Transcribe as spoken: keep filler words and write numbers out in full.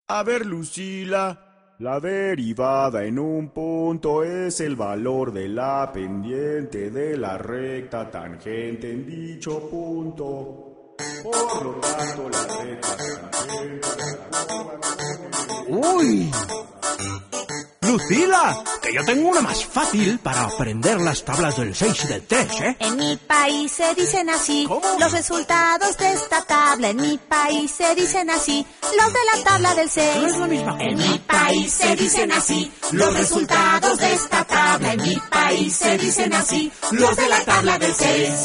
A ver, Lucila, la derivada en un punto es el valor de la pendiente de la recta tangente en dicho punto. Por lo tanto, la recta tangente... ¡Uy! Lucila, que yo tengo una más fácil para aprender las tablas del seis y del tres, ¿eh? En mi país se dicen así. ¿Cómo? Los resultados de esta tabla. En mi país se dicen así. Los de la tabla del seis. No es la misma cosa. En mi país se dicen así. Los resultados de esta tabla. En mi país se dicen así. Los de la tabla del seis.